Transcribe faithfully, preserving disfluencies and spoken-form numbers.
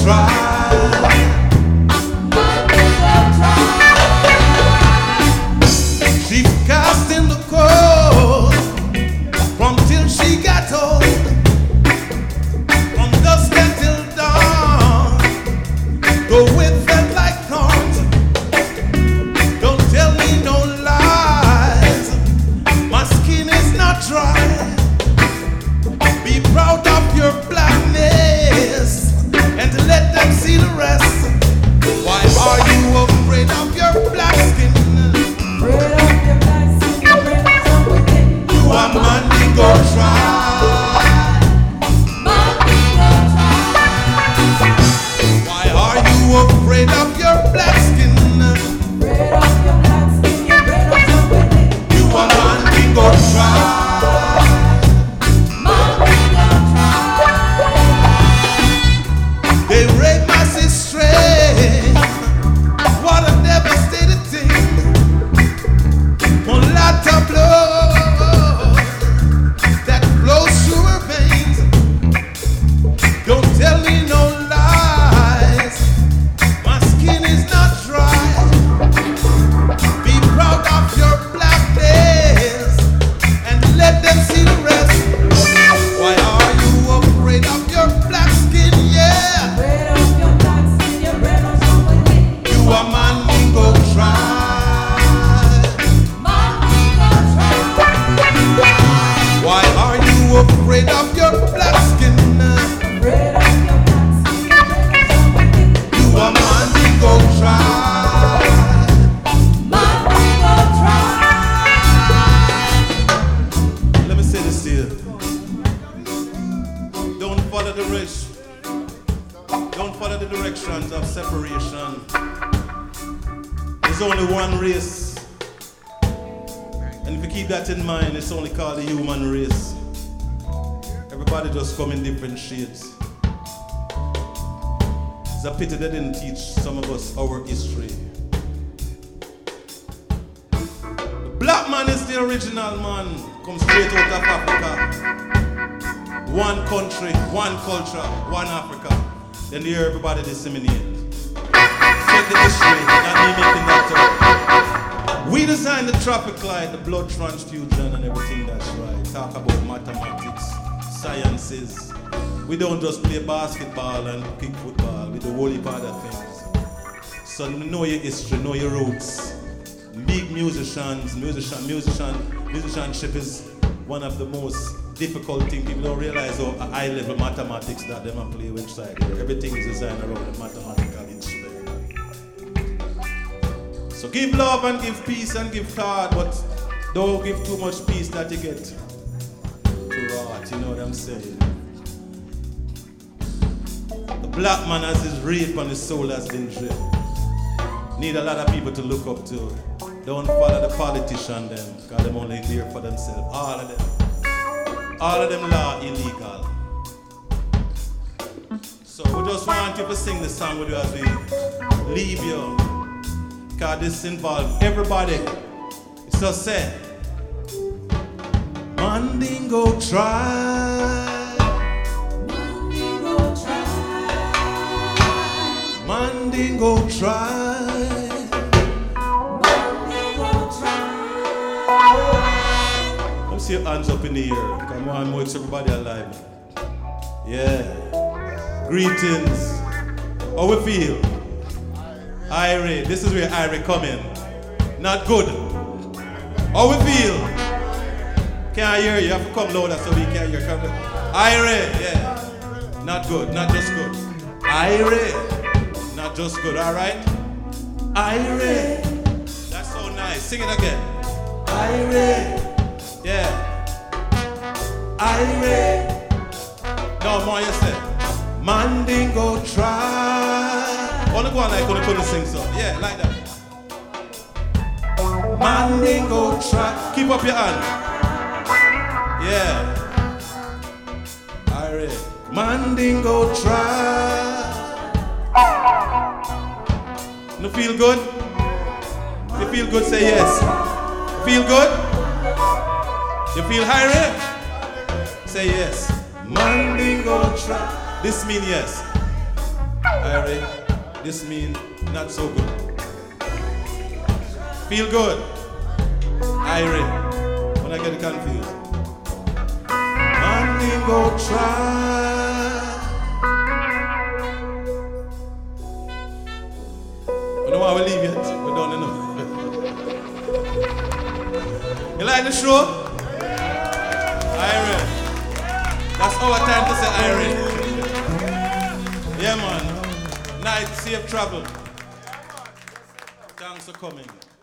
try. She cast in the cold from till she got old, from dusk until dawn. Go with them like thorns. Don't tell me no lies. My skin is not dry. Be proud of your blackness and let them see the rest. Why are you afraid of your black skin? Afraid of your black skin, afraid of something. You are man, go try. Man, go try. Why are you afraid of your black skin? Afraid of your black skin, afraid of something. You are man, go try. They rape my sister. What a devastating thing. One lot of blood that flows through her veins. Don't tell me no lies. My skin is not dry. Be proud of your blackness and let them see the rest. Why are you afraid of your black skin? Yeah. Afraid of your black skin, afraid of something. You are man, go try. Man, go try. Why are you afraid of your black skin? Afraid of your black skin, afraid of something. You are man, go try. Man, go try. Let me say this to you. Don't follow the rush. Don't follow the directions of separation. There's only one race. And if you keep that in mind, it's only called the human race. Everybody just come in different shades. It's a pity they didn't teach some of us our history. The black man is the original man. Come straight out of Africa. One country, one culture, one Africa. Then you hear everybody disseminate. Check the history, not me making that up. We designed the traffic light, the blood transfusion and everything that's right. Talk about mathematics, sciences. We don't just play basketball and kick football. We do a whole heap of other things. So know your history, know your roots. Big musicians, musician, musician, musicianship is one of the most difficult things. People don't realize how high level mathematics that they might play with side here. Everything is designed around the mathematical instrument. So give love and give peace and give thought, but don't give too much peace that you get too rot, you know what I'm saying? The black man has his rape and his soul has been stripped. Need a lot of people to look up to. Don't follow the politician them, because them only there for themselves. All of them. All of them law illegal. So we just want you to sing the song with you as we leave you. Because this involves everybody. So say, Mandingo try. Mandingo try. Mandingo try. See your hands up in the air. Come on, makes everybody alive. Yeah. Greetings. How we feel? Irie. This is where Irie come in. Not good. How we feel? Can't hear you. You have to come louder so we can hear. Come Irie. Yeah. Not good. Not just good. Irie. Not just good. All right. Irie. That's so nice. Sing it again. Irie. Yeah. Irie. No more you say. Mandingo try. Only go on like when you couldn't sing so. Yeah, like that. Mandingo try. Keep up your hand. Yeah. Irie. Mandingo try. No feel good? If you feel good, say yes. Feel good? You feel high? Say yes. Mandingo try. This mean yes. sorry. This means not so good. Feel good. Irene. When I get confused. Money go try. You know why we leave yet? We don't know. You like the show? Irene. That's our time to say Irene. Yeah, man. Night, safe travel. Thanks for coming.